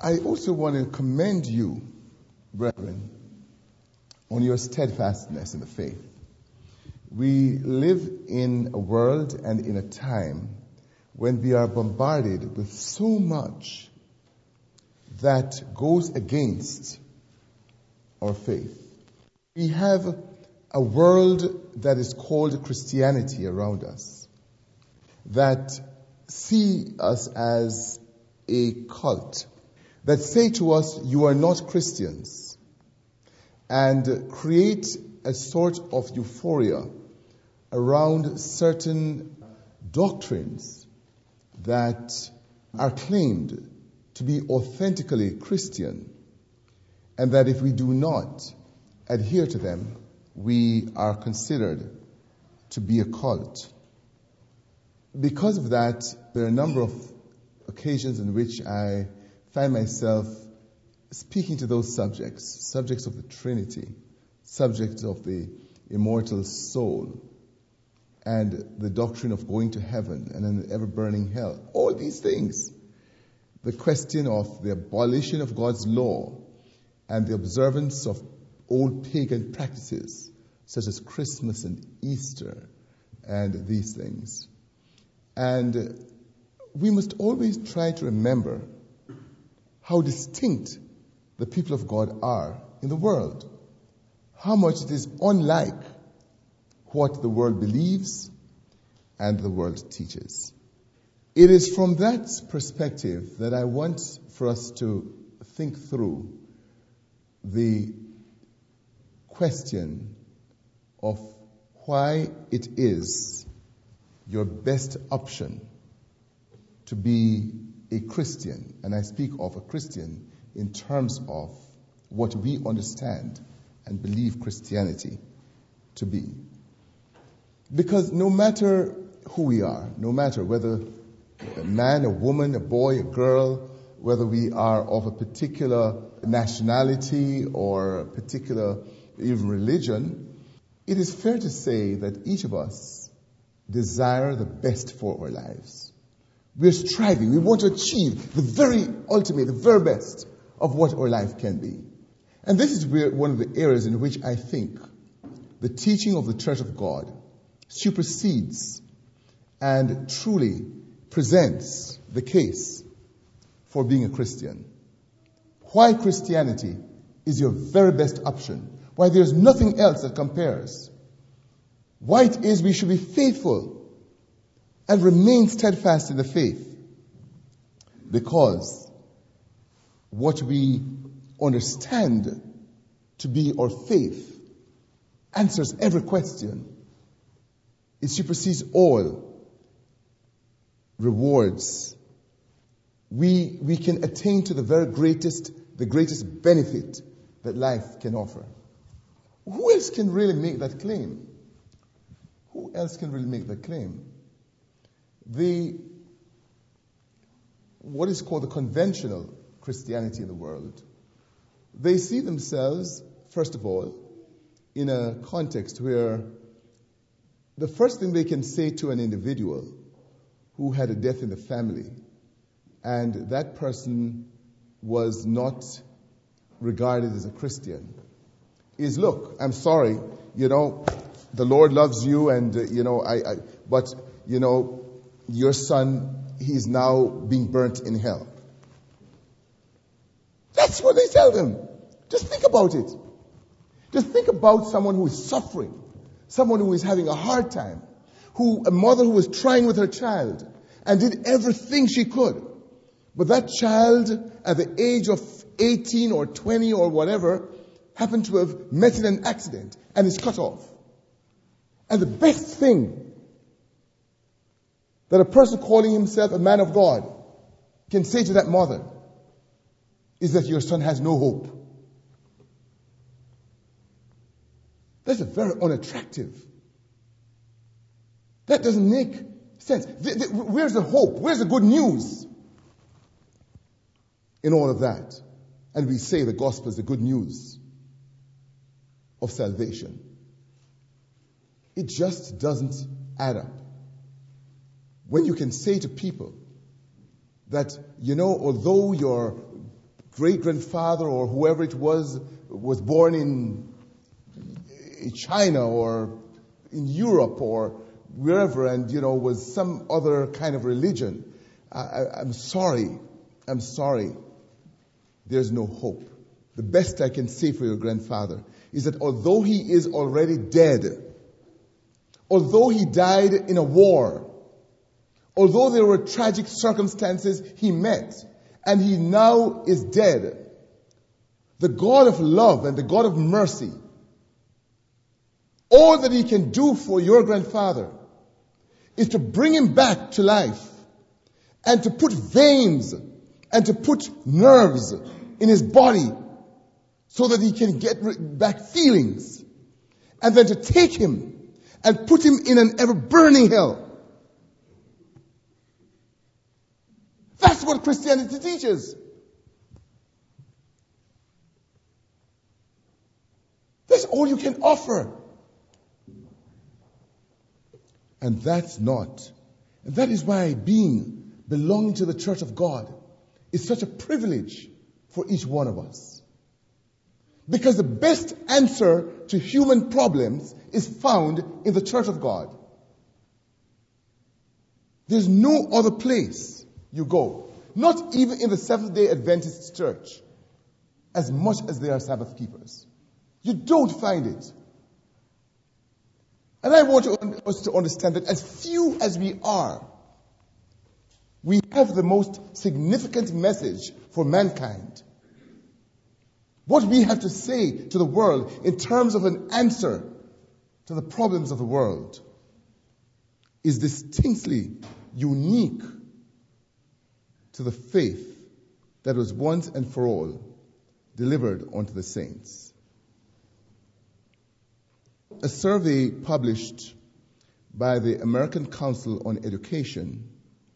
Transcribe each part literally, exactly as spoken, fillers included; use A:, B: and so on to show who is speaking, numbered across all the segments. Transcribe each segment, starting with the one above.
A: I also want to commend you, brethren, on your steadfastness in the faith. We live in a world and in a time when we are bombarded with so much that goes against our faith. We have a world that is called Christianity around us, that see us as a cult, that say to us, you are not Christians, and create a sort of euphoria around certain doctrines that are claimed to be authentically Christian, and that if we do not adhere to them, we are considered to be a cult. Because of that, there are a number of occasions in which I find myself speaking to those subjects, subjects of the Trinity, subjects of the immortal soul, and the doctrine of going to heaven and an ever-burning hell. All these things. The question of the abolition of God's law and the observance of old pagan practices, such as Christmas and Easter and these things. And we must always try to remember how distinct the people of God are in the world. How much it is unlike what the world believes and the world teaches. It is from that perspective that I want for us to think through the question of why it is your best option to be a Christian. And I speak of a Christian in terms of what we understand and believe Christianity to be. Because no matter who we are, no matter whether a man, a woman, a boy, a girl, whether we are of a particular nationality or a particular even religion, it is fair to say that each of us desire the best for our lives. We're striving, we want to achieve the very ultimate, the very best of what our life can be. And this is where one of the areas in which I think the teaching of the Church of God supersedes and truly presents the case for being a Christian. Why Christianity is your very best option. Why there's nothing else that compares. Why it is we should be faithful and remain steadfast in the faith. Because what we understand to be our faith answers every question. It supersedes all rewards. We, we can attain to the very greatest, the greatest benefit that life can offer. Who else can really make that claim? Who else can really make that claim? The, what is called the conventional Christianity in the world, they see themselves, first of all, in a context where the first thing they can say to an individual who had a death in the family, and that person was not regarded as a Christian, is, look, I'm sorry, you know, the Lord loves you, and, uh, you know, I, I, but, you know, your son, he's now being burnt in hell. That's what they tell them. Just think about it. Just think about someone who is suffering, someone who is having a hard time, who a mother who was trying with her child and did everything she could. But that child, at the age of eighteen or twenty or whatever, happened to have met in an accident and is cut off. And the best thing that a person calling himself a man of God can say to that mother is that your son has no hope. That's a very unattractive. That doesn't make sense. The, the, where's the hope? Where's the good news in all of that? And we say the gospel is the good news of salvation. It just doesn't add up. When you can say to people that, you know, although your great-grandfather or whoever it was was born in China or in Europe or wherever and, you know, was some other kind of religion. I, I, I'm sorry. I'm sorry. There's no hope. The best I can say for your grandfather is that although he is already dead, although he died in a war, although there were tragic circumstances he met, and he now is dead, the God of love and the God of mercy, all that he can do for your grandfather is to bring him back to life and to put veins and to put nerves in his body so that he can get back feelings, and then to take him and put him in an ever-burning hell. That's what Christianity teaches. That's all you can offer. And that's not. And that is why being, belonging to the church of God is such a privilege for each one of us. Because the best answer to human problems is found in the church of God. There's no other place you go. Not even in the Seventh-day Adventist church, as much as they are Sabbath keepers. You don't find it. And I want us to understand that as few as we are, we have the most significant message for mankind. What we have to say to the world in terms of an answer to the problems of the world is distinctly unique to the faith that was once and for all delivered unto the saints. A survey published by the American Council on Education,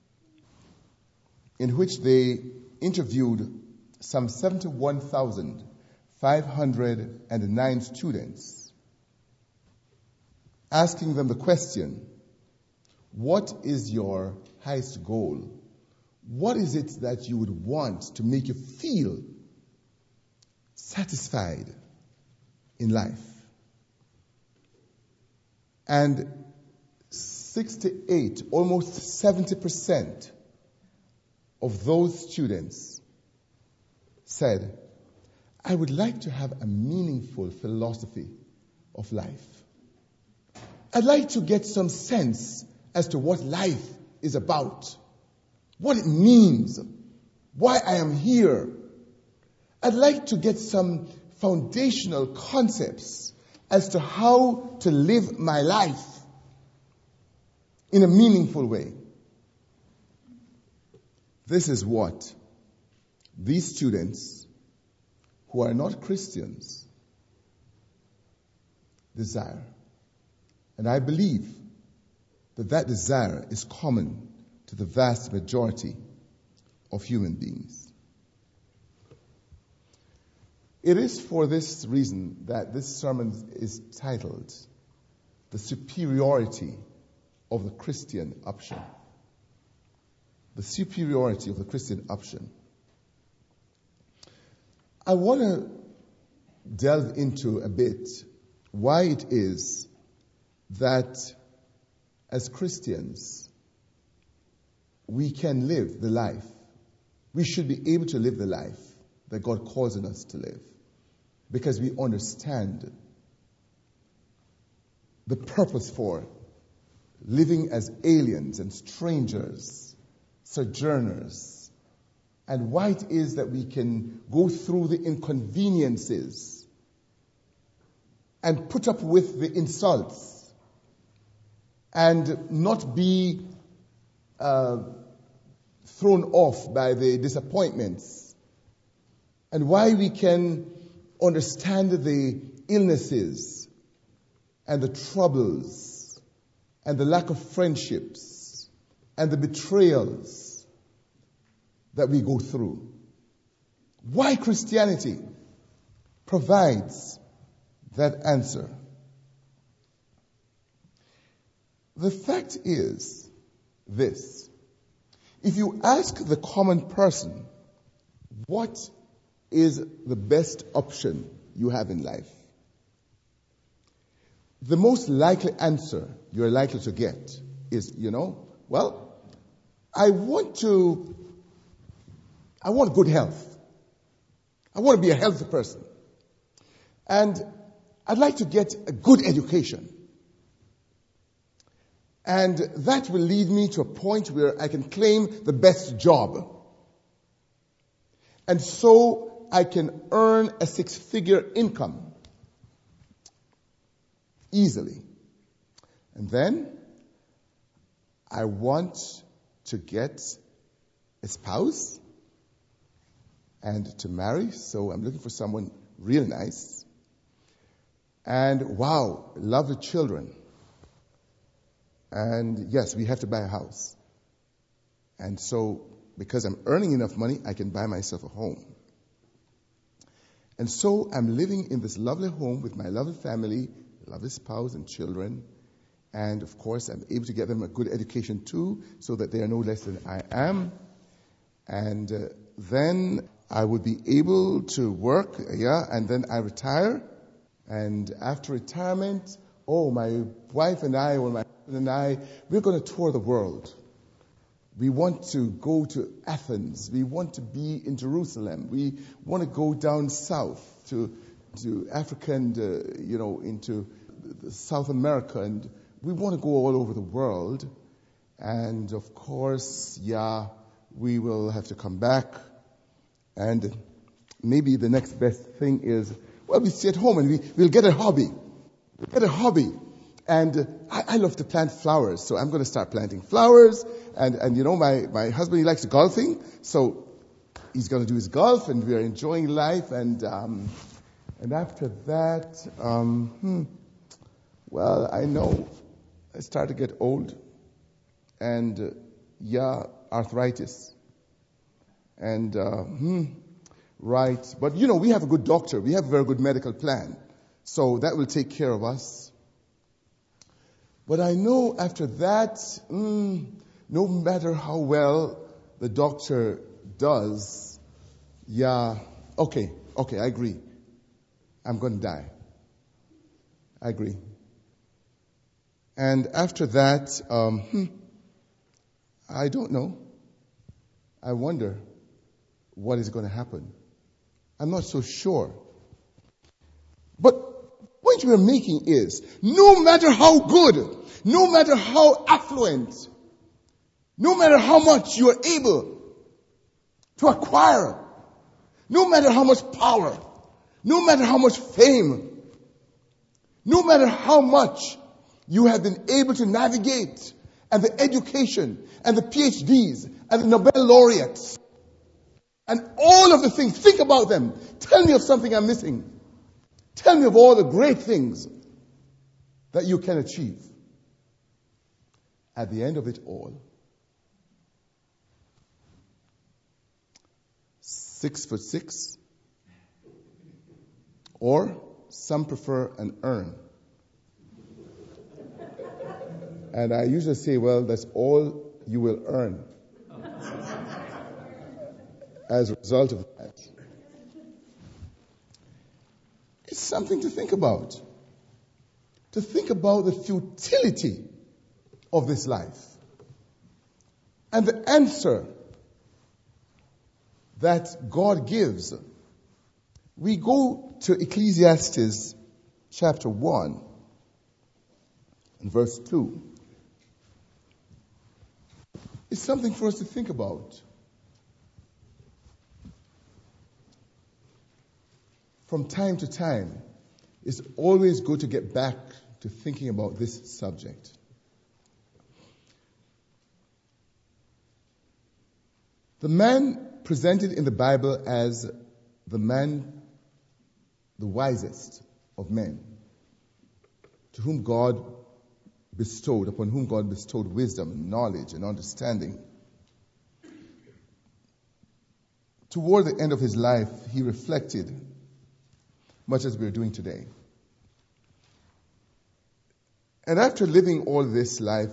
A: in which they interviewed some seventy-one thousand five hundred nine students, asking them the question, what is your highest goal? What is it that you would want to make you feel satisfied in life? And sixty-eight, almost seventy percent of those students said, I would like to have a meaningful philosophy of life. I'd like to get some sense as to what life is about, what it means, why I am here. I'd like to get some foundational concepts as to how to live my life in a meaningful way. This is what these students who are not Christians desire. And I believe that that desire is common to the vast majority of human beings. It is for this reason that this sermon is titled, The Superiority of the Christian Option. The superiority of the Christian option. I want to delve into a bit why it is that as Christians we can live the life, we should be able to live the life that God calls on us to live, because we understand the purpose for living as aliens and strangers, sojourners, and why it is that we can go through the inconveniences and put up with the insults and not be uh, thrown off by the disappointments, and why we can understand the illnesses and the troubles and the lack of friendships and the betrayals that we go through. Why Christianity provides that answer. The fact is this: if you ask the common person, what is the best option you have in life. The most likely answer you're likely to get is, you know, well, I want to, I want good health. I want to be a healthy person. And I'd like to get a good education. And that will lead me to a point where I can claim the best job. And so I can earn a six-figure income easily. And then I want to get a spouse and to marry. So I'm looking for someone real nice. And wow, lovely children. And yes, we have to buy a house. And so because I'm earning enough money, I can buy myself a home. And so I'm living in this lovely home with my lovely family, lovely spouse and children. And of course, I'm able to get them a good education too, so that they are no less than I am. And uh, then I would be able to work, yeah, and then I retire. And after retirement, oh, my wife and I, or my husband and I, we're going to tour the world. We want to go to Athens. We want to be in Jerusalem. We want to go down south to to Africa and, uh, you know, into South America. And we want to go all over the world. And of course, yeah, we will have to come back. And maybe the next best thing is, well, we stay at home and we, we'll get a hobby. We'll get a hobby. And uh, I, I love to plant flowers, so I'm going to start planting flowers. And, and you know, my, my husband, he likes golfing, so he's going to do his golf, and we are enjoying life. And um, and after that, um, hmm, well, I know I start to get old, and uh, yeah, arthritis. And uh, hmm, right, but you know, we have a good doctor. We have a very good medical plan, so that will take care of us. But I know after that, mm, no matter how well the doctor does, yeah, okay, okay, I agree. I'm going to die. I agree. And after that, um, hmm, I don't know. I wonder what is going to happen. I'm not so sure. But the point we're making is, no matter how good, no matter how affluent, no matter how much you are able to acquire, no matter how much power, no matter how much fame, no matter how much you have been able to navigate, and the education, and the P H Ds, and the Nobel laureates, and all of the things, think about them. Tell me of something I'm missing. Tell me of all the great things that you can achieve. At the end of it all, six foot six, or some prefer an urn. And I usually say, well, that's all you will earn as a result of that. It's something to think about. To think about the futility of this life. And the answer that God gives. We go to Ecclesiastes chapter one and verse two. It's something for us to think about. From time to time, it's always good to get back to thinking about this subject. The man presented in the Bible as the man, the wisest of men, to whom God bestowed, upon whom God bestowed wisdom, knowledge, and understanding. Toward the end of his life, he reflected, much as we are doing today. And after living all this life,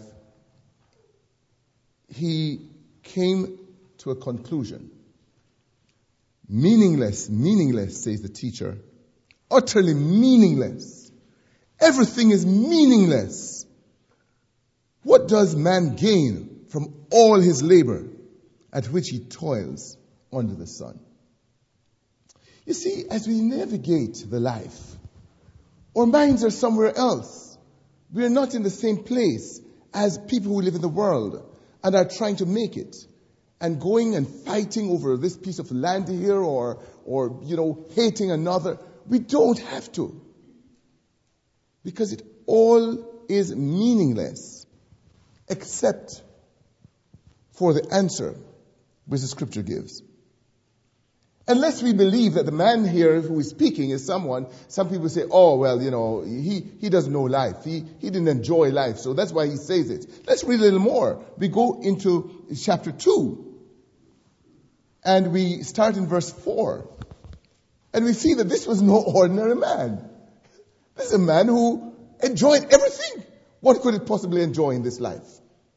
A: he came to a conclusion. Meaningless, meaningless, says the teacher. Utterly meaningless. Everything is meaningless. What does man gain from all his labor at which he toils under the sun? You see, as we navigate the life, our minds are somewhere else. We are not in the same place as people who live in the world and are trying to make it, and going and fighting over this piece of land here, or, or, you know, hating another. We don't have to. Because it all is meaningless, except for the answer which the scripture gives. Unless we believe that the man here who is speaking is someone, some people say, oh, well, you know, he, he doesn't know life. He, he didn't enjoy life, so that's why he says it. Let's read a little more. We go into chapter two, and we start in verse four. And we see that this was no ordinary man. This is a man who enjoyed everything. What could it possibly enjoy in this life?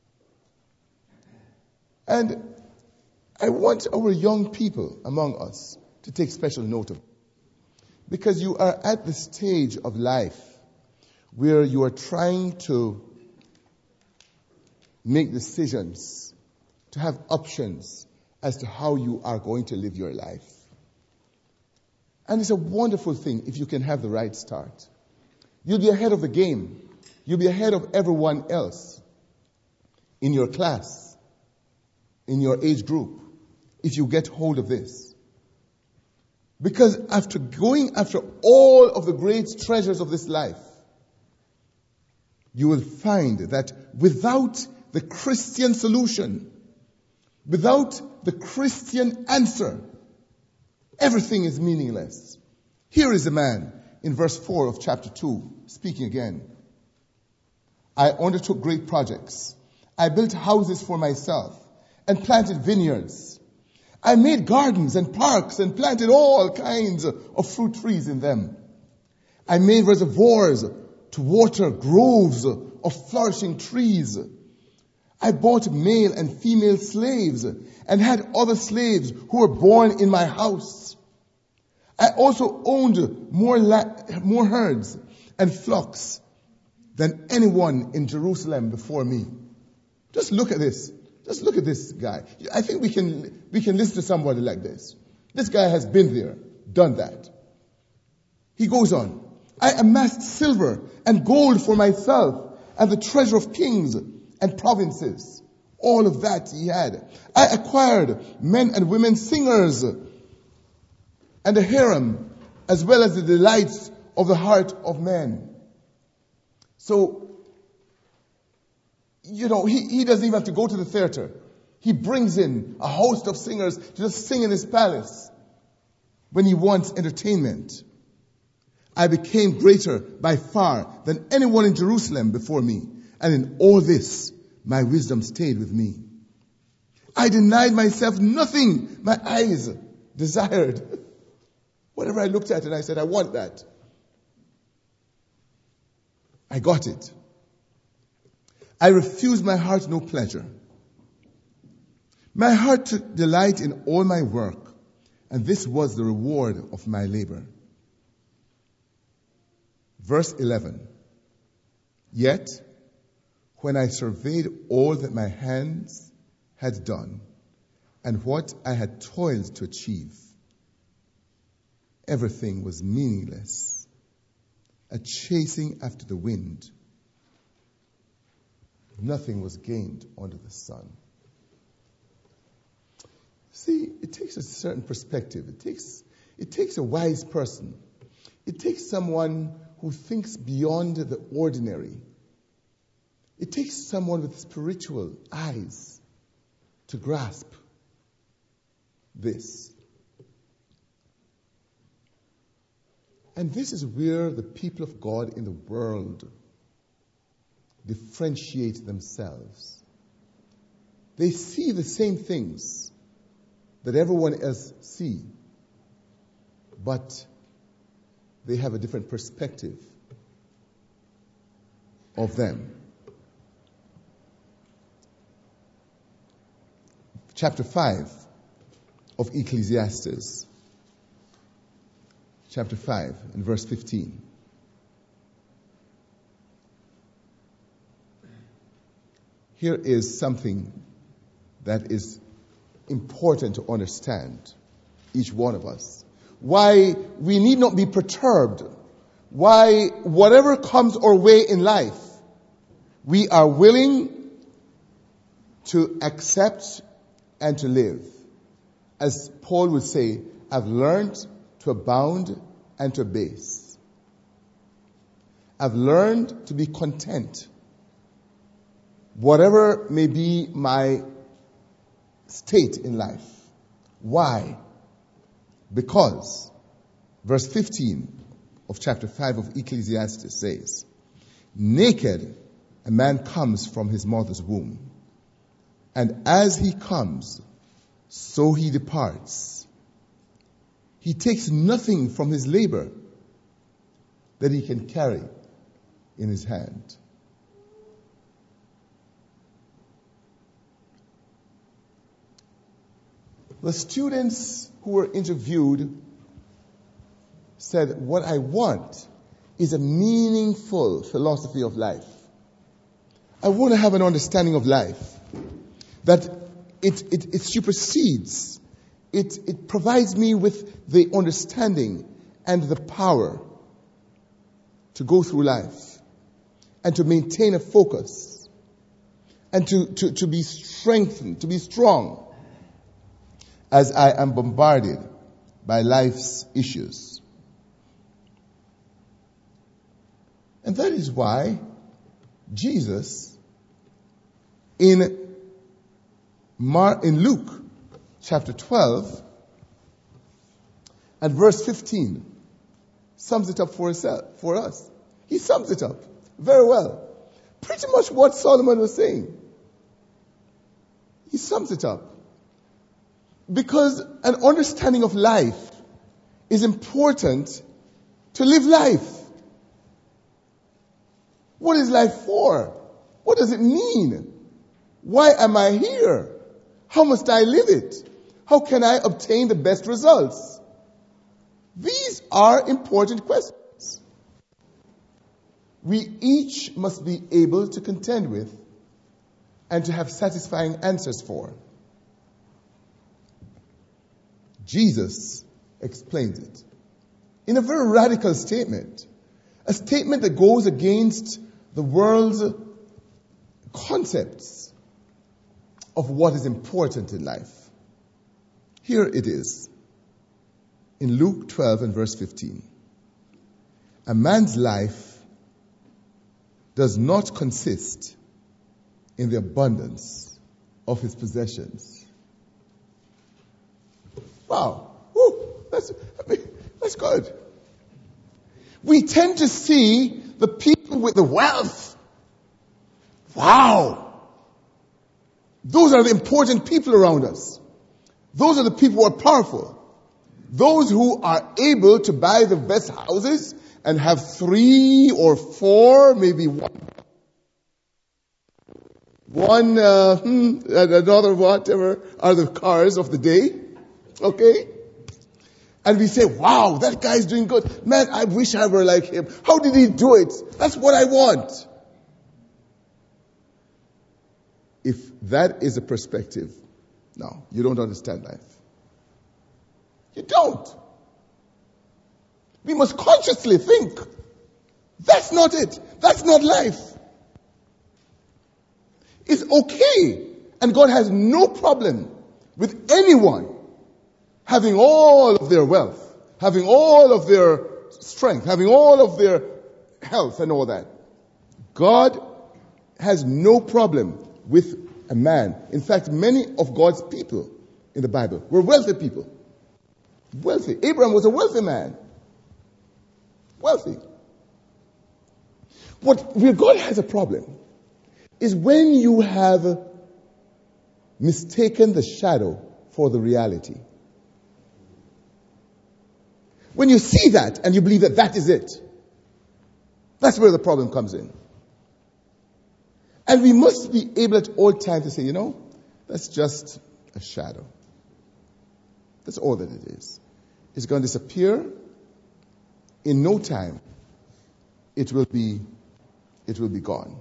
A: And I want our young people among us to take special note of it. Because you are at the stage of life where you are trying to make decisions, to have options as to how you are going to live your life. And it's a wonderful thing if you can have the right start. You'll be ahead of the game. You'll be ahead of everyone else in your class, in your age group, if you get hold of this. Because after going after all of the great treasures of this life, you will find that without the Christian solution, without the Christian answer, everything is meaningless. Here is a man in verse four of chapter two, speaking again. I undertook great projects. I built houses for myself and planted vineyards. I made gardens and parks and planted all kinds of fruit trees in them. I made reservoirs to water groves of flourishing trees. I bought male and female slaves and had other slaves who were born in my house. I also owned more la- more herds and flocks than anyone in Jerusalem before me. Just look at this. Just look at this guy. I think we can we can listen to somebody like this. This guy has been there, done that. He goes on. I amassed silver and gold for myself and the treasure of kings and provinces. All of that he had. I acquired men and women singers and a harem, as well as the delights of the heart of men. So, you know, he, he doesn't even have to go to the theater. He brings in a host of singers to just sing in his palace when he wants entertainment. I became greater by far than anyone in Jerusalem before me. And in all this, my wisdom stayed with me. I denied myself nothing my eyes desired. Whatever I looked at and I said, I want that. I got it. I refused my heart no pleasure. My heart took delight in all my work, and this was the reward of my labor. Verse eleven. Yet, when I surveyed all that my hands had done, and what I had toiled to achieve, everything was meaningless, a chasing after the wind. Nothing was gained under the sun. See, it takes a certain perspective. It takes, it takes a wise person. It takes someone who thinks beyond the ordinary. It takes someone with spiritual eyes to grasp this. And this is where the people of God in the world differentiate themselves. They see the same things that everyone else see, but they have a different perspective of them. Chapter five of Ecclesiastes chapter five and verse fifteen. Here is something that is important to understand, each one of us. Why we need not be perturbed. Why whatever comes our way in life, we are willing to accept and to live. As Paul would say, I've learned to abound and to abase. I've learned to be content. Whatever may be my state in life. Why? Because verse fifteen of chapter five of Ecclesiastes says, naked a man comes from his mother's womb, and as he comes, so he departs. He takes nothing from his labor that he can carry in his hand. The students who were interviewed said, what I want is a meaningful philosophy of life. I want to have an understanding of life that it, it, it supersedes, it, it provides me with the understanding and the power to go through life and to maintain a focus and to, to, to be strengthened, to be strong as I am bombarded by life's issues. And that is why Jesus in Mar- in Luke chapter twelve and verse fifteen sums it up for us, for us. He sums it up very well. Pretty much what Solomon was saying. He sums it up. Because an understanding of life is important to live life. What is life for? What does it mean? Why am I here? How must I live it? How can I obtain the best results? These are important questions. We each must be able to contend with and to have satisfying answers for. Jesus explains it in a very radical statement, a statement that goes against the world's concepts of what is important in life. Here it is in Luke twelve and verse fifteen. A man's life does not consist in the abundance of his possessions. Wow. Woo, that's, I mean, that's good. We tend to see the people with the wealth. Wow. Those are the important people around us. Those are the people who are powerful. Those who are able to buy the best houses and have three or four, maybe one, one, uh, hmm, another whatever are the cars of the day. Okay? And we say, wow, that guy's doing good. Man, I wish I were like him. How did he do it? That's what I want. If that is a perspective, no, you don't understand life. You don't. We must consciously think, that's not it. That's not life. It's okay. And God has no problem with anyone having all of their wealth, having all of their strength, having all of their health and all that. God has no problem with a man. In fact, many of God's people in the Bible were wealthy people. Wealthy. Abraham was a wealthy man. Wealthy. What, where God has a problem is when you have mistaken the shadow for the reality. When you see that and you believe that that is it, that's where the problem comes in. And we must be able at all times to say, you know, that's just a shadow. That's all that it is. It's going to disappear in no time, it will be, it will be gone.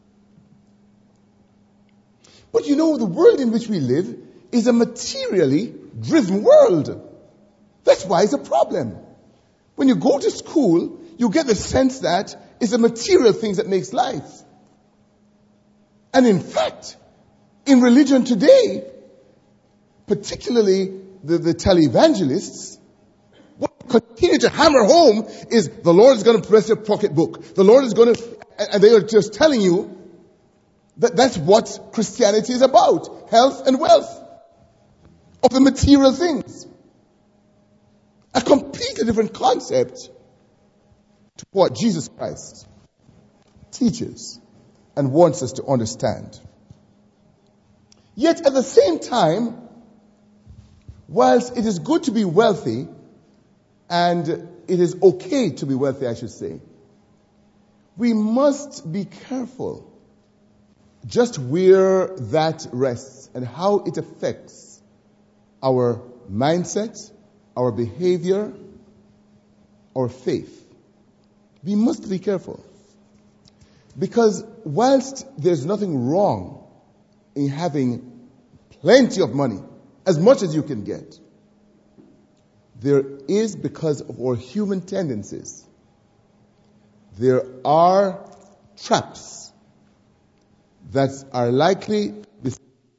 A: But you know, the world in which we live is a materially driven world. That's why it's a problem. When you go to school, you get the sense that it's the material things that makes life. And in fact, in religion today, particularly the, the televangelists, what continue to hammer home is the Lord is going to bless your pocketbook. The Lord is going to, and they are just telling you that that's what Christianity is about. Health and wealth of the material things. A completely different concept to what Jesus Christ teaches and wants us to understand. Yet at the same time, whilst it is good to be wealthy, and it is okay to be wealthy, I should say, we must be careful just where that rests and how it affects our mindset, our behavior, our faith. We must be careful. Because whilst there's nothing wrong in having plenty of money, as much as you can get, there is, because of our human tendencies, there are traps that are likely to be.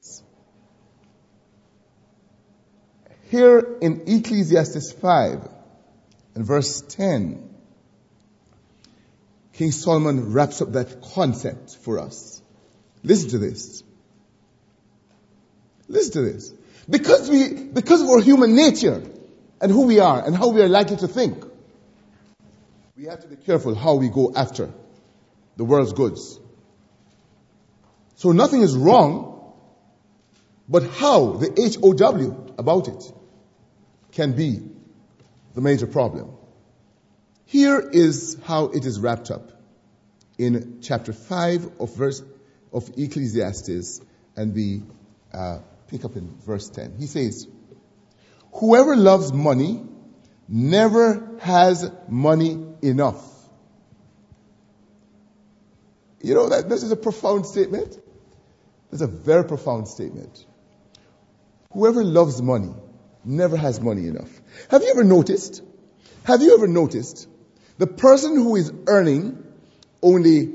A: Here in Ecclesiastes five and verse ten, King Solomon wraps up that concept for us. Listen to this. Listen to this. Because we, because of our human nature and who we are and how we are likely to think, we have to be careful how we go after the world's goods. So nothing is wrong, but how, the H O W about it, can be the major problem. Here is how it is wrapped up in chapter five of verse of Ecclesiastes, and we uh, pick up in verse ten. He says, "Whoever loves money never has money enough." You know, that this is a profound statement. It's a very profound statement. Whoever loves money never has money enough. Have you ever noticed? Have you ever noticed the person who is earning only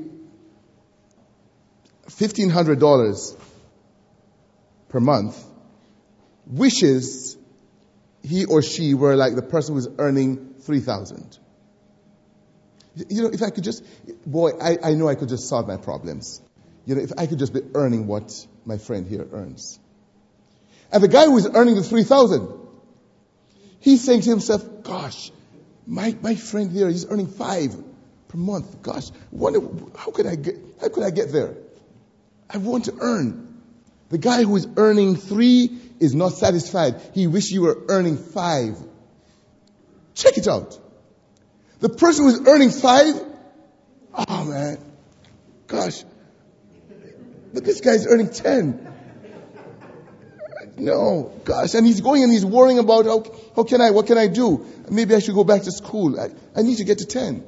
A: fifteen hundred dollars per month wishes he or she were like the person who is earning three thousand? You know, if I could just, boy, I, I know I could just solve my problems. You know, if I could just be earning what my friend here earns. And the guy who is earning the three thousand, he's saying to himself, gosh, my, my friend here, he's earning five per month. Gosh, wonder, how could I get, how could I get there? I want to earn. The guy who is earning three is not satisfied. He wishes you were earning five. Check it out. The person who is earning five, oh man, gosh, but this guy's earning ten. No, gosh, and he's going and he's worrying about how, how can I, what can I do? Maybe I should go back to school. I, I need to get to ten.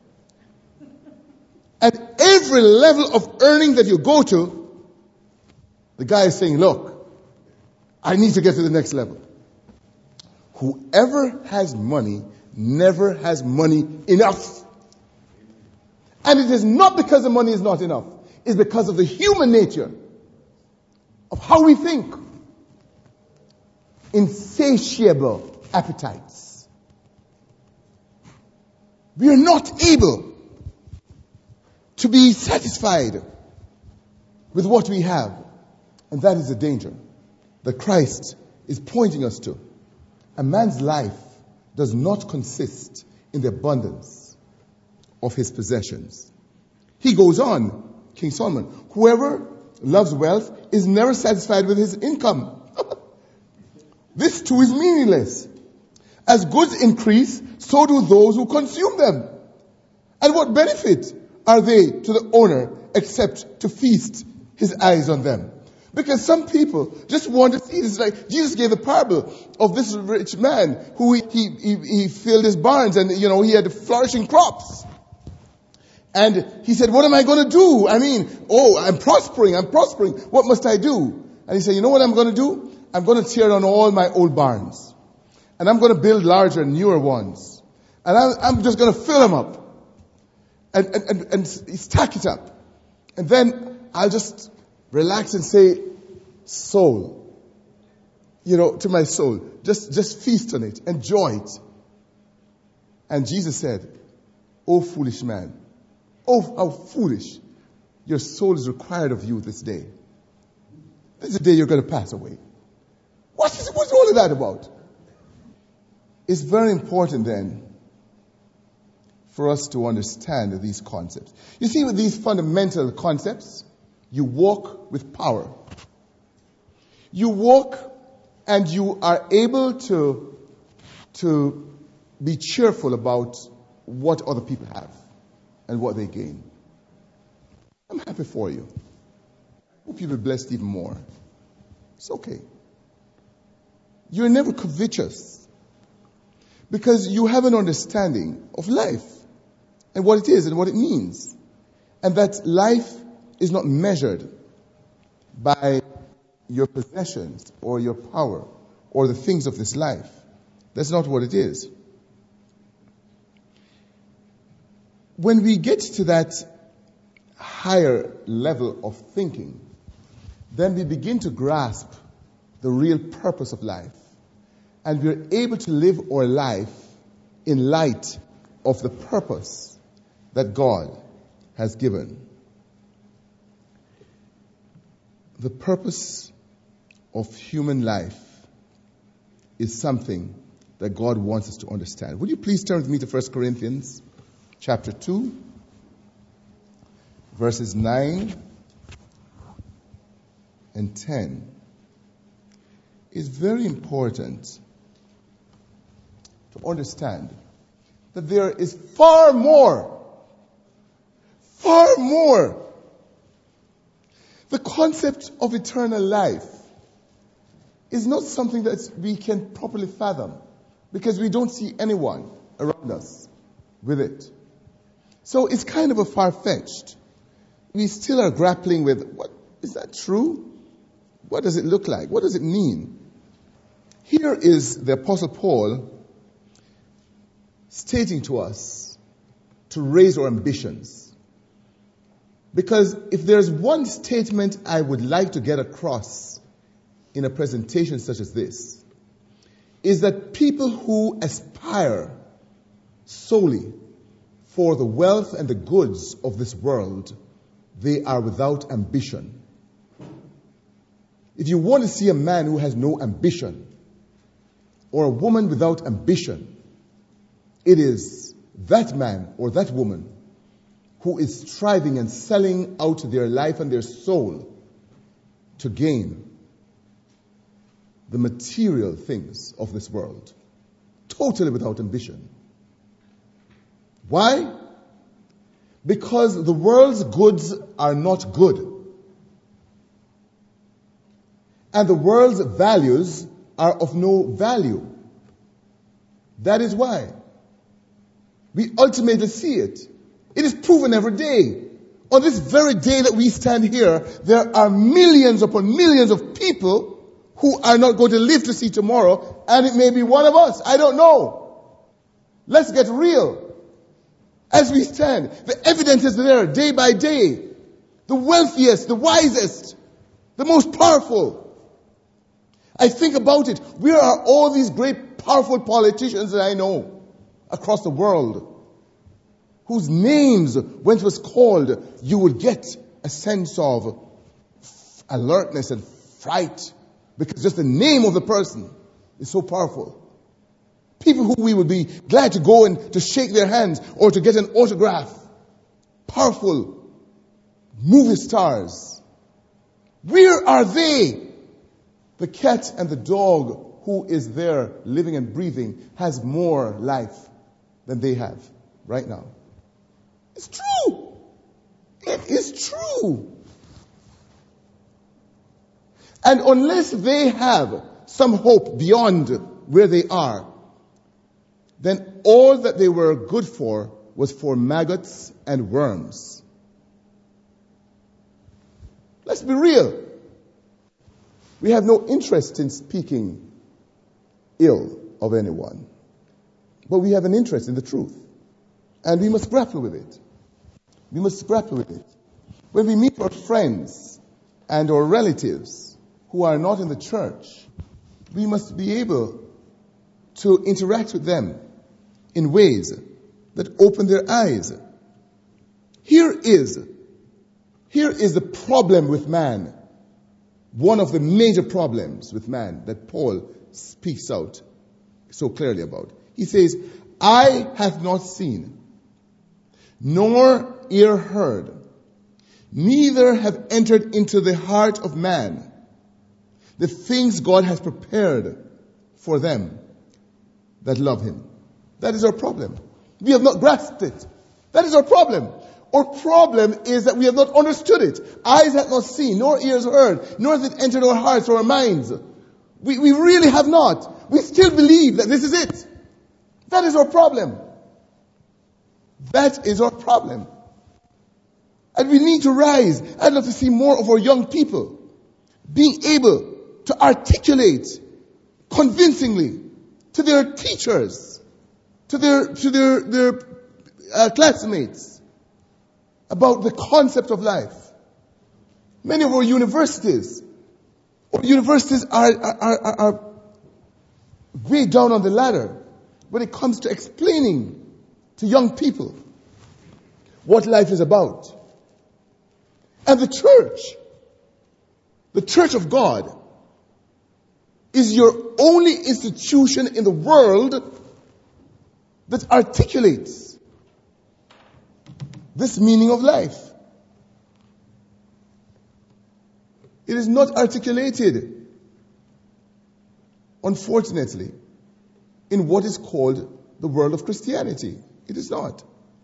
A: At every level of earning that you go to, the guy is saying, look, I need to get to the next level. Whoever has money never has money enough. And it is not because the money is not enough. It's because of the human nature of how we think. Insatiable appetites. We are not able to be satisfied with what we have. And that is the danger that Christ is pointing us to. A man's life does not consist in the abundance of his possessions. He goes on, King Solomon, whoever loves wealth is never satisfied with his income. This too is meaningless. As goods increase, so do those who consume them. And what benefit are they to the owner except to feast his eyes on them? Because some people just want to see this. Like Jesus gave the parable of this rich man who he, he, he filled his barns and, you know, he had flourishing crops. And he said, what am I going to do? I mean, oh, I'm prospering, I'm prospering. What must I do? And he said, you know what I'm going to do? I'm going to tear down all my old barns. And I'm going to build larger, newer ones. And I'm, I'm just going to fill them up. And, and, and, and stack it up. And then I'll just relax and say, soul. You know, to my soul. Just, just feast on it. Enjoy it. And Jesus said, oh foolish man. Oh, how foolish. Your soul is required of you this day. This is the day you're going to pass away. What is, what's all of that about? It's very important then for us to understand these concepts. You see, with these fundamental concepts, you walk with power. You walk and you are able to, to be cheerful about what other people have and what they gain. I'm happy for you. Hope you'll be blessed even more. It's okay. You're never covetous because you have an understanding of life and what it is and what it means. And that life is not measured by your possessions or your power or the things of this life. That's not what it is. When we get to that higher level of thinking, then we begin to grasp the real purpose of life. And we're able to live our life in light of the purpose that God has given. The purpose of human life is something that God wants us to understand. Would you please turn with me to First Corinthians chapter two, verses nine and ten. It's very important to understand that there is far more, far more. The concept of eternal life is not something that we can properly fathom because we don't see anyone around us with it. So it's kind of a far-fetched. We still are grappling with, what is that true? What does it look like? What does it mean? Here is the Apostle Paul stating to us to raise our ambitions. Because if there's one statement I would like to get across in a presentation such as this, is that people who aspire solely for the wealth and the goods of this world, they are without ambition. If you want to see a man who has no ambition, or a woman without ambition, it is that man or that woman who is striving and selling out their life and their soul to gain the material things of this world, totally without ambition. Why? Because the world's goods are not good. And the world's values are of no value. That is why. We ultimately see it. It is proven every day. On this very day that we stand here, there are millions upon millions of people who are not going to live to see tomorrow, and it may be one of us. I don't know. Let's get real. As we stand, the evidence is there day by day. The wealthiest, the wisest, the most powerful. I think about it. Where are all these great, powerful politicians that I know across the world, whose names, when it was called, you would get a sense of alertness and fright, because just the name of the person is so powerful. People who we would be glad to go and to shake their hands or to get an autograph. Powerful movie stars. Where are they? The cat and the dog who is there living and breathing has more life than they have right now. It's true. It is true. And unless they have some hope beyond where they are, then all that they were good for was for maggots and worms. Let's be real. We have no interest in speaking ill of anyone. But we have an interest in the truth. And we must grapple with it. We must grapple with it. When we meet our friends and our relatives who are not in the church, we must be able to interact with them in ways that open their eyes. Here is, here is the problem with man. One of the major problems with man that Paul speaks out so clearly about. He says, "I have not seen, nor ear heard, neither have entered into the heart of man the things God has prepared for them that love him." That is our problem. We have not grasped it. That is our problem. Our problem is that we have not understood it. Eyes have not seen, nor ears heard, nor has it entered our hearts or our minds. We, we really have not. We still believe that this is it. That is our problem. That is our problem. And we need to rise. I'd love to see more of our young people being able to articulate convincingly to their teachers, to their, to their, their uh, classmates about the concept of life. Many of our universities, our universities are, are, are, are way down on the ladder when it comes to explaining to young people what life is about. And the church, the church of God, is your only institution in the world that articulates this meaning of life. It is not articulated, unfortunately, in what is called the world of Christianity. It is not.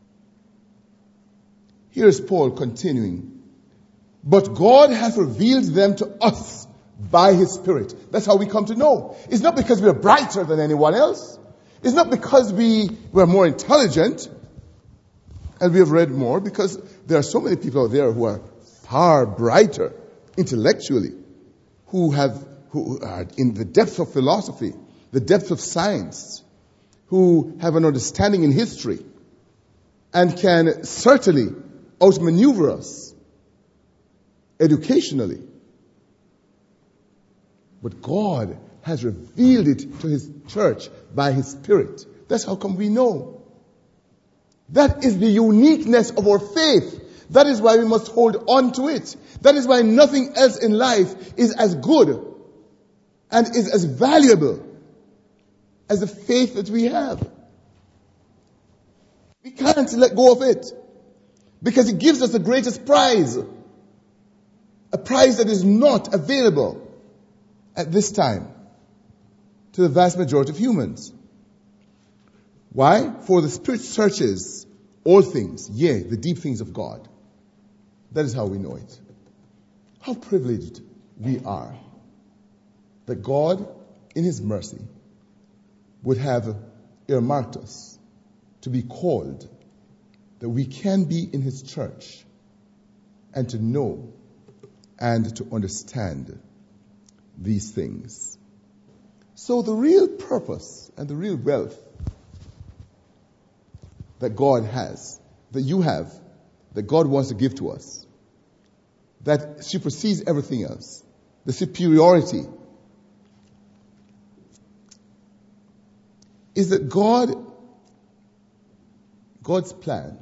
A: Here's Paul continuing. But God hath revealed them to us by his Spirit. That's how we come to know. It's not because we are brighter than anyone else. It's not because we were more intelligent and we have read more, because there are so many people out there who are far brighter intellectually, who have, who are in the depth of philosophy, the depth of science, who have an understanding in history and can certainly outmaneuver us educationally. But God has revealed it to his church by his Spirit. That's how come we know. That is the uniqueness of our faith. That is why we must hold on to it. That is why nothing else in life is as good and is as valuable as the faith that we have. We can't let go of it because it gives us the greatest prize. A prize that is not available at this time to the vast majority of humans. Why? For the Spirit searches all things, yea, the deep things of God. That is how we know it. How privileged we are that God, in his mercy, would have earmarked us to be called, that we can be in his church and to know and to understand these things. So the real purpose and the real wealth that God has, that you have, that God wants to give to us, that supersedes everything else, the superiority, is that God, God's plan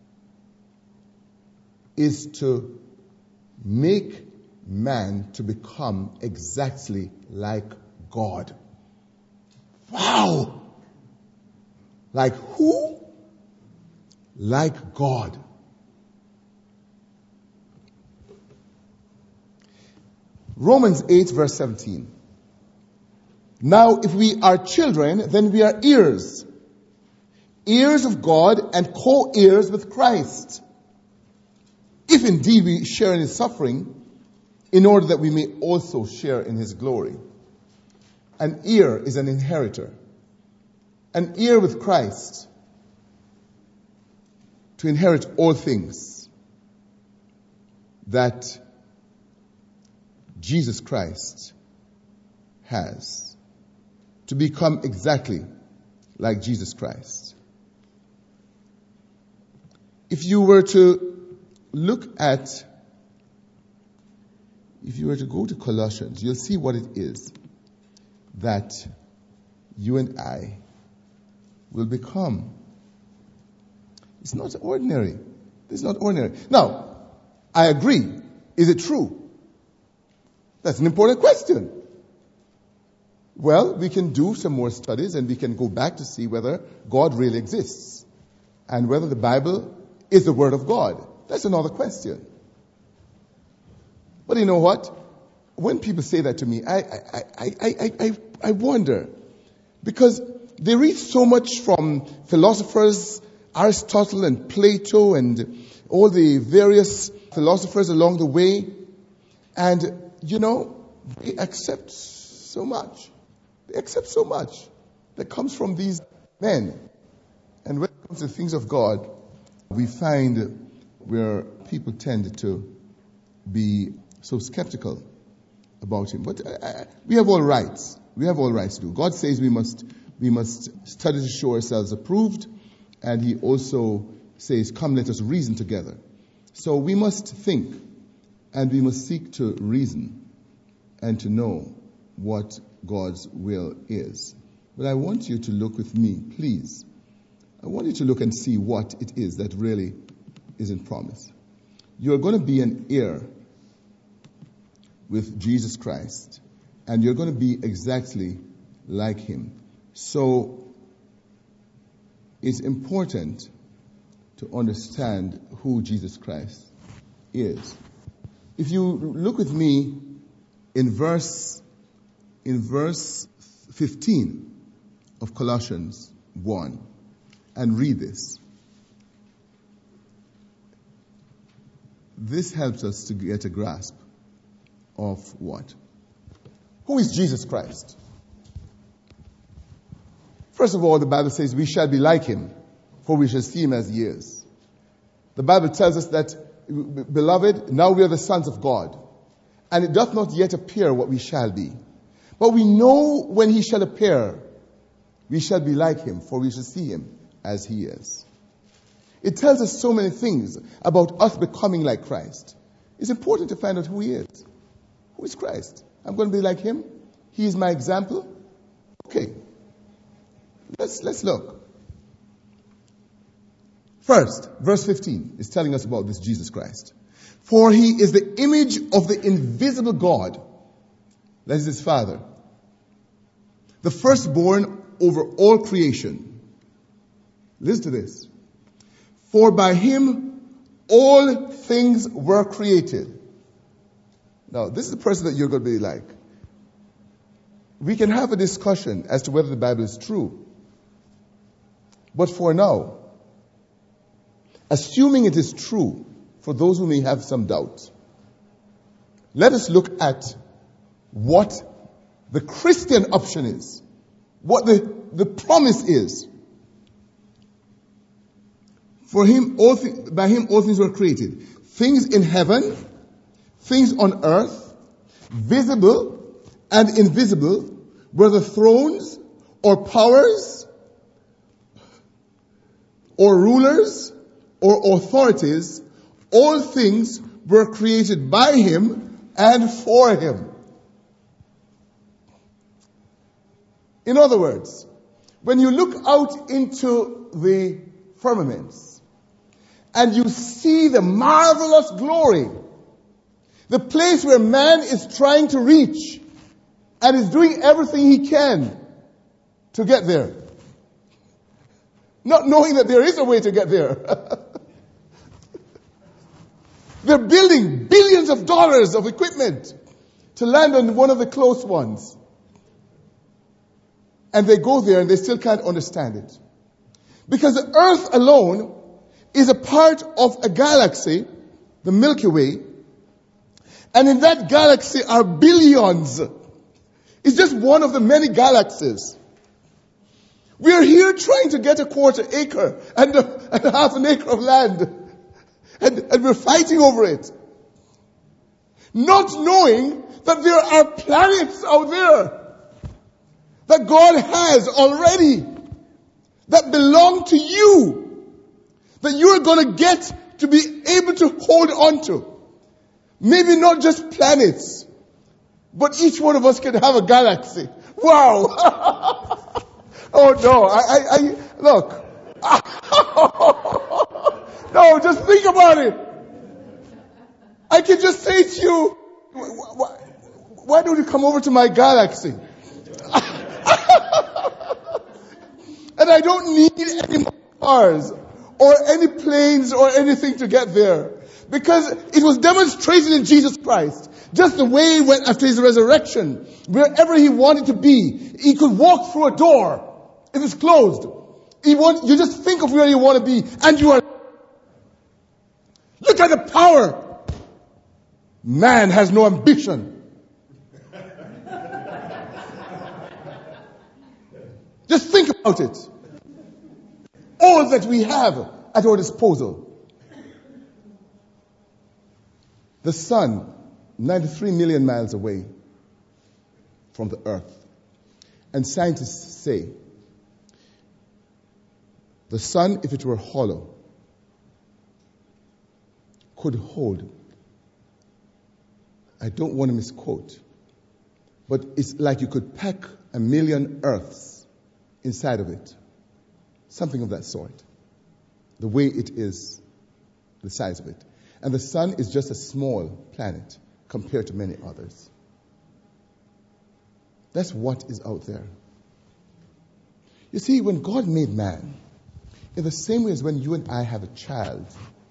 A: is to make man to become exactly like God. Wow! Like who? Like God. Romans eight verse seventeen. Now if we are children, then we are heirs. Heirs of God and co-heirs with Christ. If indeed we share in his suffering, in order that we may also share in his glory. An heir is an inheritor. An heir with Christ to inherit all things that Jesus Christ has. To become exactly like Jesus Christ. If you were to look at, if you were to go to Colossians, you'll see what it is that you and I will become. It's not ordinary. It's not ordinary. Now, I agree. Is it true? That's an important question. Well, we can do some more studies and we can go back to see whether God really exists and whether the Bible is the Word of God. That's another question. But you know what? When people say that to me, I, I, I, I, I, I wonder. Because they read so much from philosophers, Aristotle and Plato and all the various philosophers along the way. And, you know, they accept so much. They accept so much that comes from these men. And when it comes to things of God, we find where people tend to be so skeptical about him. But uh, we have all rights. We have all rights to do. God says we must we must study to show ourselves approved. And he also says, come, let us reason together. So we must think and we must seek to reason and to know what God's will is. But I want you to look with me, please. I want you to look and see what it is that really is in promise. You're going to be an heir with Jesus Christ, and you're going to be exactly like him. So it's important to understand who Jesus Christ is. If you look with me in verse in verse fifteen of Colossians one and read this. This helps us to get a grasp of what? Who is Jesus Christ? First of all, the Bible says we shall be like him, for we shall see him as he is. The Bible tells us that, beloved, now we are the sons of God, and it doth not yet appear what we shall be. But we know when he shall appear, we shall be like him, for we shall see him as he is. It tells us so many things about us becoming like Christ. It's important to find out who he is. Who is Christ? I'm going to be like him. He is my example. Okay. Let's, let's look. First, verse fifteen is telling us about this Jesus Christ. For he is the image of the invisible God. That is his Father. The firstborn over all creation. Listen to this. For by him all things were created. Now, this is the person that you're going to be like. We can have a discussion as to whether the Bible is true. But for now, assuming it is true, for those who may have some doubt, let us look at what the Christian option is, what the, the promise is. For him, all th- by him all things were created. Things in heaven, things on earth, visible and invisible, whether thrones or powers or rulers or authorities, all things were created by him and for him. In other words, when you look out into the firmaments and you see the marvelous glory, the place where man is trying to reach and is doing everything he can to get there, not knowing that there is a way to get there. They're building billions of dollars of equipment to land on one of the close ones. And they go there and they still can't understand it. Because the earth alone is a part of a galaxy, the Milky Way, And in that galaxy are billions. It's just one of the many galaxies. We're here trying to get a quarter acre and a, and a half an acre of land. And, and we're fighting over it. Not knowing that there are planets out there that God has already that belong to you, that you're going to get to be able to hold on to. Maybe not just planets, but each one of us can have a galaxy. Wow. Oh no, I, I, I look. No, just think about it. I can just say to you, why, why don't you come over to my galaxy? And I don't need any more cars or any planes or anything to get there. Because it was demonstrated in Jesus Christ. Just the way he went after his resurrection. Wherever he wanted to be, he could walk through a door. If it's closed. He want, you just think of where you want to be and you are. Look at the power. Man has no ambition. Just think about it. All that we have at our disposal. The sun, ninety-three million miles away from the earth. And scientists say, the sun, if it were hollow, could hold, I don't want to misquote, but it's like you could pack a million earths inside of it. Something of that sort. The way it is, the size of it. And the sun is just a small planet compared to many others. That's what is out there. You see, when God made man, in the same way as when you and I have a child,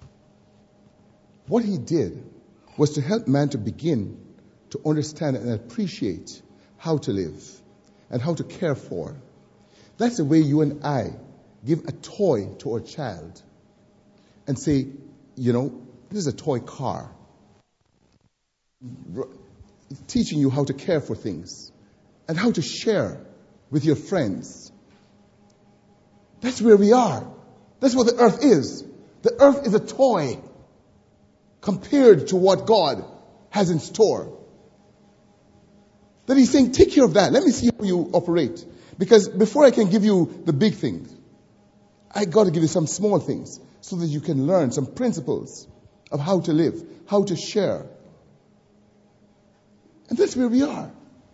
A: what he did was to help man to begin to understand and appreciate how to live and how to care for. That's the way you and I give a toy to our child and say, you know, this is a toy car. Teaching you how to care for things and how to share with your friends. That's where we are. That's what the earth is. The earth is a toy compared to what God has in store. Then he's saying, take care of that. Let me see how you operate. Because before I can give you the big things, I got to give you some small things so that you can learn some principles of how to live, how to share. And that's where we are.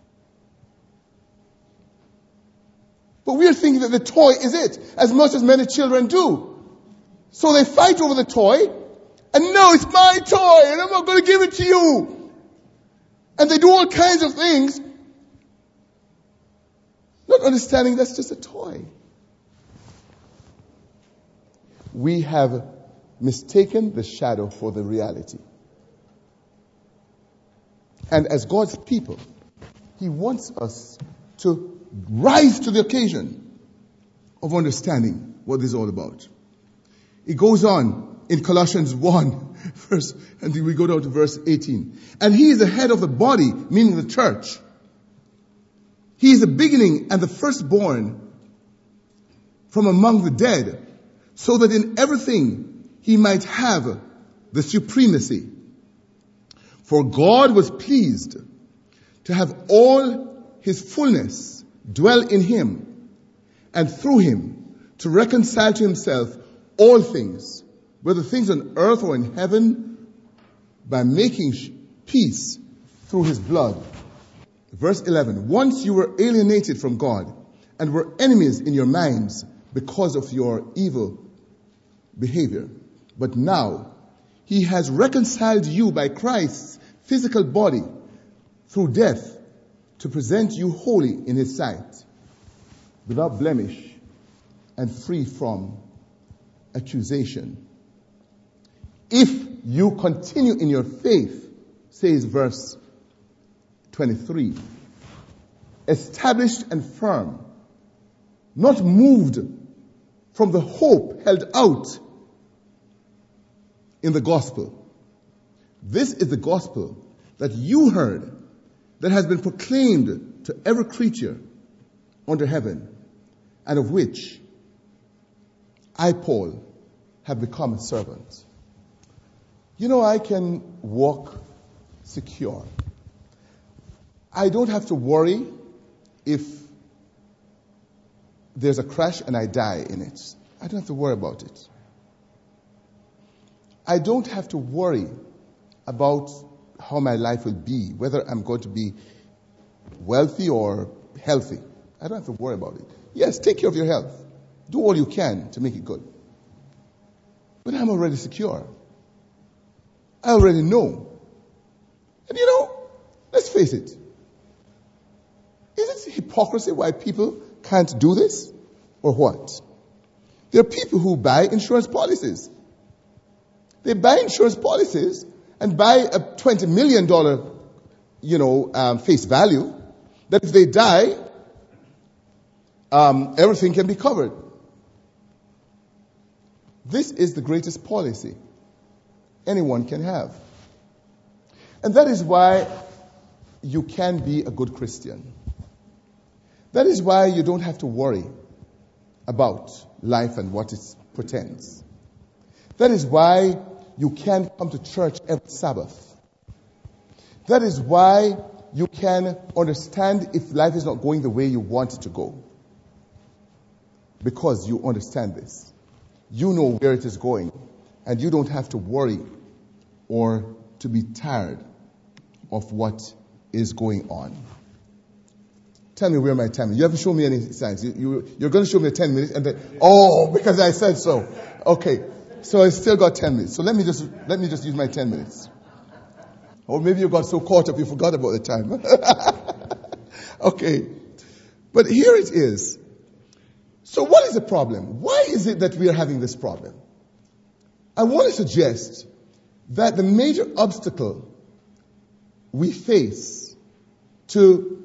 A: But we're thinking that the toy is it, as much as many children do. So they fight over the toy, and no, it's my toy, and I'm not going to give it to you. And they do all kinds of things, not understanding that's just a toy. We have mistaken the shadow for the reality. And as God's people, he wants us to rise to the occasion of understanding what this is all about. It goes on in Colossians one, verse, and we go down to verse eighteen. And he is the head of the body, meaning the church. He is the beginning and the firstborn from among the dead, so that in everything he might have the supremacy. For God was pleased to have all his fullness dwell in him, and through him to reconcile to himself all things, whether things on earth or in heaven, by making peace through his blood. Verse eleven, once you were alienated from God and were enemies in your minds because of your evil behavior. But now he has reconciled you by Christ's physical body through death to present you holy in his sight, without blemish and free from accusation. If you continue in your faith, says verse twenty-three, established and firm, not moved from the hope held out in the gospel. This is the gospel that you heard, that has been proclaimed to every creature under heaven, and of which I, Paul, have become a servant. You know, I can walk secure. I don't have to worry if there's a crash and I die in it. I don't have to worry about it. I don't have to worry about how my life will be, whether I'm going to be wealthy or healthy. I don't have to worry about it. Yes, take care of your health. Do all you can to make it good. But I'm already secure. I already know. And you know, let's face it. Is it hypocrisy why people can't do this? Or what? There are people who buy insurance policies. They buy insurance policies and buy a twenty million dollars, you know, um, face value, that if they die, um, everything can be covered. This is the greatest policy anyone can have. And that is why you can be a good Christian. That is why you don't have to worry about life and what it portends. That is why you can come to church every Sabbath. That is why you can understand if life is not going the way you want it to go. Because you understand this. You know where it is going. And you don't have to worry or to be tired of what is going on. Tell me where my time is. You haven't shown me any signs. You, you, you're going to show me ten minutes and then, oh, because I said so. Okay. So I still got ten minutes. So let me just, let me just use my ten minutes. Or maybe you got so caught up you forgot about the time. Okay. But here it is. So what is the problem? Why is it that we are having this problem? I want to suggest that the major obstacle we face to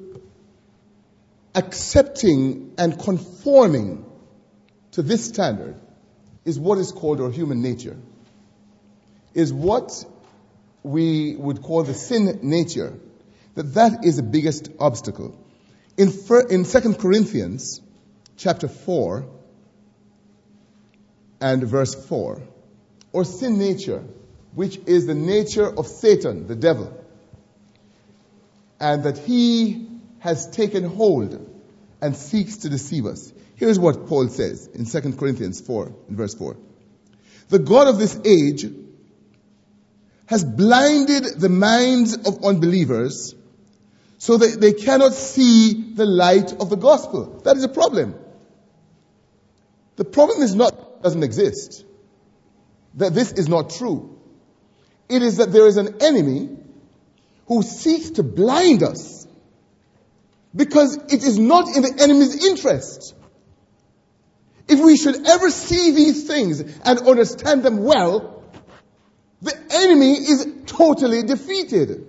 A: accepting and conforming to this standard is what is called our human nature. Is what we would call the sin nature. That that is the biggest obstacle. In, in Second Corinthians chapter four and verse four, or sin nature, which is the nature of Satan, the devil, and that he has taken hold and seeks to deceive us. Here's what Paul says in Second Corinthians four, in verse four. The God of this age has blinded the minds of unbelievers so that they cannot see the light of the gospel. That is a problem. The problem is not that it doesn't exist, that this is not true. It is that there is an enemy who seeks to blind us because it is not in the enemy's interest. If we should ever see these things and understand them well, the enemy is totally defeated.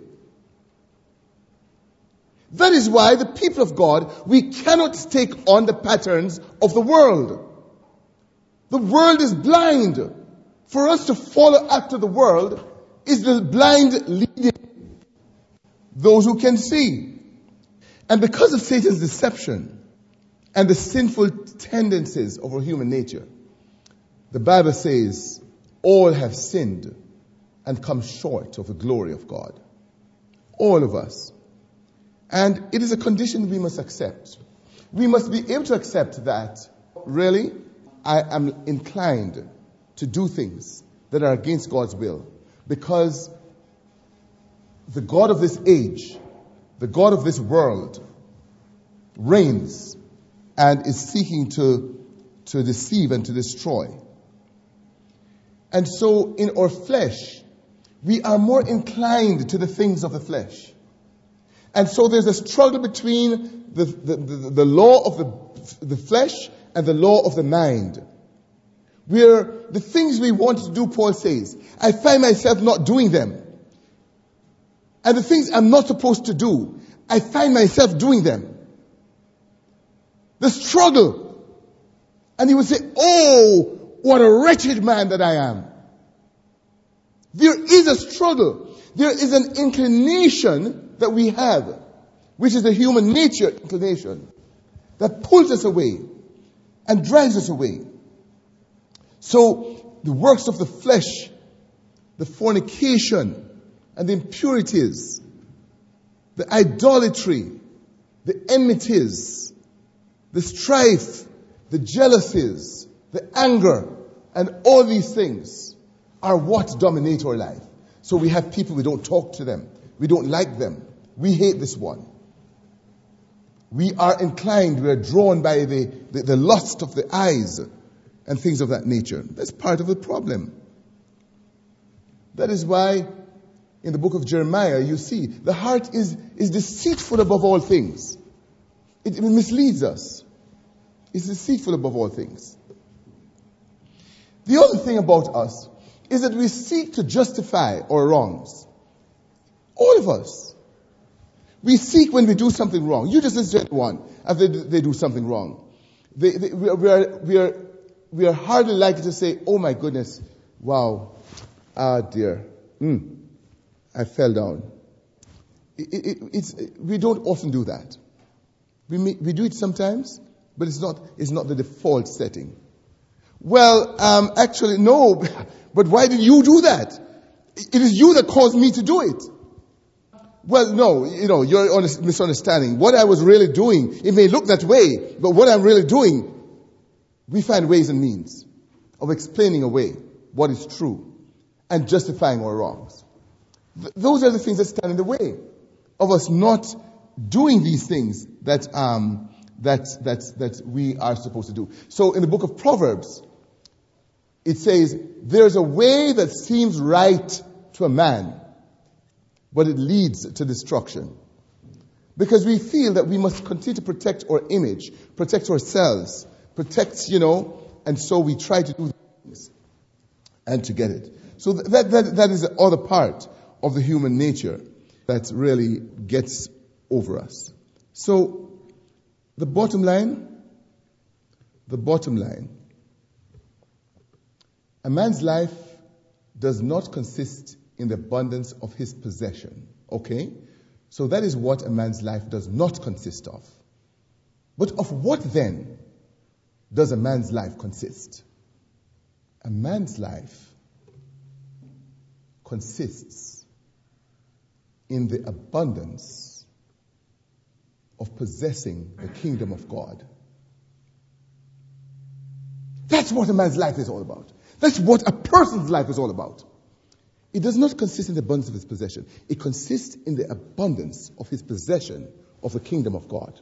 A: That is why the people of God, we cannot take on the patterns of the world. The world is blind. For us to follow after the world is the blind leading those who can see. And because of Satan's deception and the sinful tendencies of our human nature, the Bible says, all have sinned and come short of the glory of God. All of us. And it is a condition we must accept. We must be able to accept that, really, I am inclined to do things that are against God's will. Because the God of this age, the God of this world, reigns and is seeking to, to deceive and to destroy. And so in our flesh, we are more inclined to the things of the flesh. And so there's a struggle between the, the, the, the law of the, the flesh and the law of the mind. Where the things we want to do, Paul says, I find myself not doing them. And the things I'm not supposed to do, I find myself doing them. The struggle. And he would say, oh, what a wretched man that I am. There is a struggle. There is an inclination that we have, which is the human nature inclination, that pulls us away and drives us away. So the works of the flesh, the fornication and the impurities, the idolatry, the enmities, the strife, the jealousies, the anger, and all these things are what dominate our life. So we have people, we don't talk to them. We don't like them. We hate this one. We are inclined, we are drawn by the, the, the lust of the eyes and things of that nature. That's part of the problem. That is why in the book of Jeremiah you see the heart is, is deceitful above all things. It, it misleads us. It's deceitful above all things. The other thing about us is that we seek to justify our wrongs. All of us. We seek when we do something wrong. You just listen to anyone after they, they do something wrong. They, they, we, are, we, are, we, are, we are hardly likely to say, oh my goodness, wow, ah dear, mm, I fell down. It, it, it's, we don't often do that. We, may, we do it sometimes, but it's not, it's not the default setting. Well, um, actually, no, but why did you do that? It is you that caused me to do it. Well, no, you know, you're misunderstanding. What I was really doing, it may look that way, but what I'm really doing, we find ways and means of explaining away what is true and justifying our wrongs. Th- those are the things that stand in the way of us not doing these things that, um, that, that, that we are supposed to do. So in the book of Proverbs, it says, there's a way that seems right to a man, but it leads to destruction. Because we feel that we must continue to protect our image, protect ourselves, protect, you know, and so we try to do things and to get it. So that, that, that is the other part of the human nature that really gets over us. So the bottom line, the bottom line, a man's life does not consist in the abundance of his possession. Okay? So that is what a man's life does not consist of. But of what then does a man's life consist? A man's life consists in the abundance of possessing the kingdom of God. That's what a man's life is all about. That's what a person's life is all about. It does not consist in the abundance of his possession. It consists in the abundance of his possession of the kingdom of God.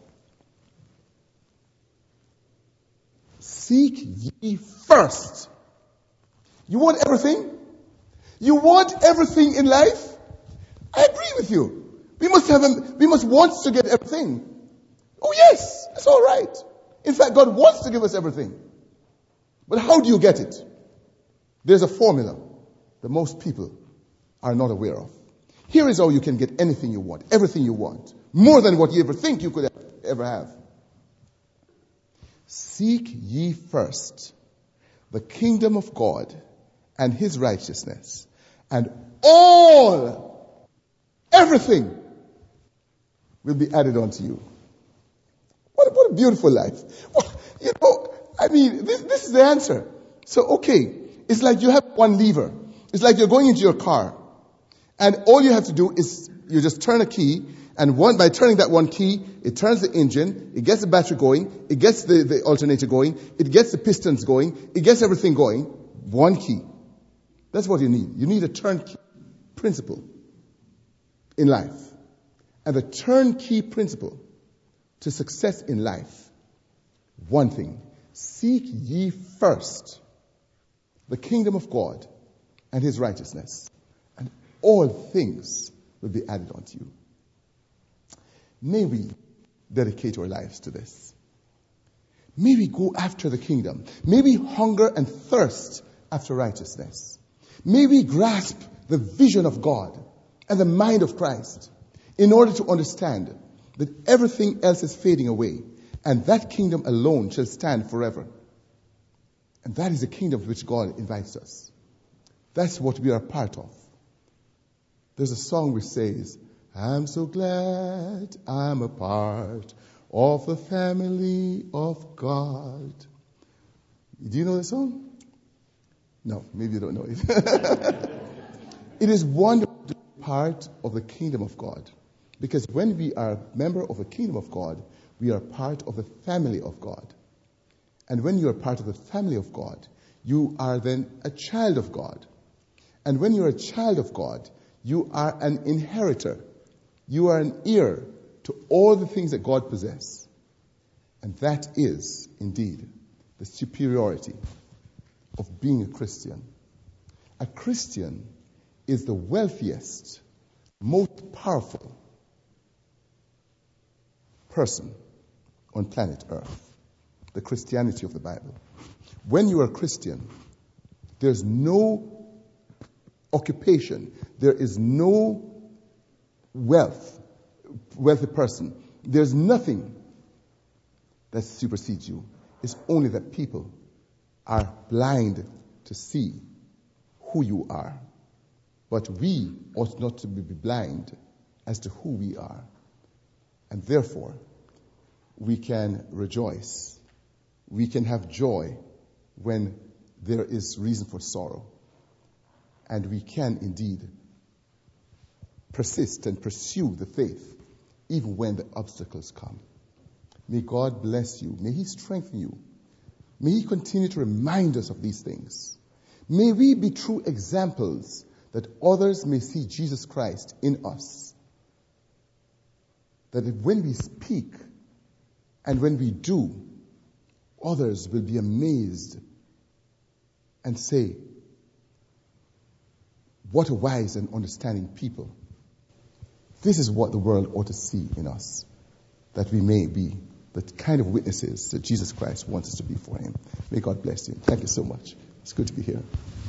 A: Seek ye first. You want everything? You want everything in life? I agree with you. We must have a, we must want to get everything. Oh yes, that's all right. In fact, God wants to give us everything. But how do you get it? There's a formula that most people are not aware of. Here is how you can get anything you want, everything you want, more than what you ever think you could ever have. Seek ye first the kingdom of God and his righteousness, and all, everything will be added unto you. What a, what a beautiful life. Well, you know, I mean, this, this is the answer. So, okay, it's like you have one lever. It's like you're going into your car. And all you have to do is you just turn a key, and one by turning that one key, it turns the engine, it gets the battery going, it gets the, the alternator going, it gets the pistons going, it gets everything going. One key. That's what you need. You need a turnkey principle in life. And the turnkey principle to success in life, one thing, seek ye first the kingdom of God and his righteousness, and all things will be added unto you. May we dedicate our lives to this. May we go after the kingdom. May we hunger and thirst after righteousness. May we grasp the vision of God and the mind of Christ in order to understand that everything else is fading away, and that kingdom alone shall stand forever. And that is the kingdom to which God invites us. That's what we are a part of. There's a song which says, I'm so glad I'm a part of the family of God. Do you know the song? No, maybe you don't know it. It is wonderful to be part of the kingdom of God. Because when we are a member of the kingdom of God, we are part of the family of God. And when you are part of the family of God, you are then a child of God. And when you're a child of God, you are an inheritor. You are an heir to all the things that God possesses. And that is, indeed, the superiority of being a Christian. A Christian is the wealthiest, most powerful person on planet Earth. The Christianity of the Bible. When you are a Christian, there's no occupation, there is no wealth, wealthy person. There's nothing that supersedes you. It's only that people are blind to see who you are. But we ought not to be blind as to who we are. And therefore, we can rejoice. We can have joy when there is reason for sorrow. And we can indeed persist and pursue the faith even when the obstacles come. May God bless you. May He strengthen you. May He continue to remind us of these things. May we be true examples that others may see Jesus Christ in us. That when we speak and when we do, others will be amazed and say, what a wise and understanding people. This is what the world ought to see in us, that we may be the kind of witnesses that Jesus Christ wants us to be for Him. May God bless you. Thank you so much. It's good to be here.